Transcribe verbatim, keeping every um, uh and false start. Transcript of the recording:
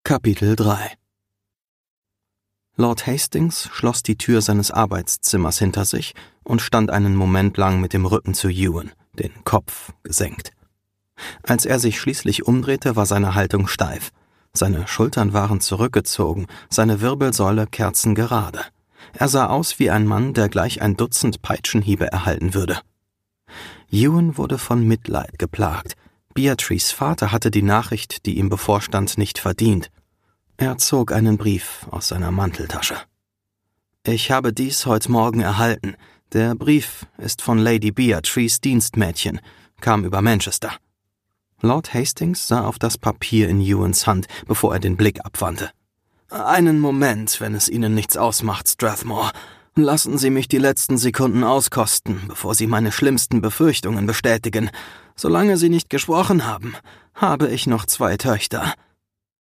Kapitel drei. Lord Hastings schloss die Tür seines Arbeitszimmers hinter sich und stand einen Moment lang mit dem Rücken zu Ewan, den Kopf gesenkt. Als er sich schließlich umdrehte, war seine Haltung steif. Seine Schultern waren zurückgezogen, seine Wirbelsäule kerzengerade. Er sah aus wie ein Mann, der gleich ein Dutzend Peitschenhiebe erhalten würde. Ewan wurde von Mitleid geplagt. Beatrice Vater hatte die Nachricht, die ihm bevorstand, nicht verdient. Er zog einen Brief aus seiner Manteltasche. »Ich habe dies heute Morgen erhalten. Der Brief ist von Lady Beatrice Dienstmädchen, kam über Manchester.« Lord Hastings sah auf das Papier in Ewans Hand, bevor er den Blick abwandte. »Einen Moment, wenn es Ihnen nichts ausmacht, Strathmore. Lassen Sie mich die letzten Sekunden auskosten, bevor Sie meine schlimmsten Befürchtungen bestätigen. Solange Sie nicht gesprochen haben, habe ich noch zwei Töchter.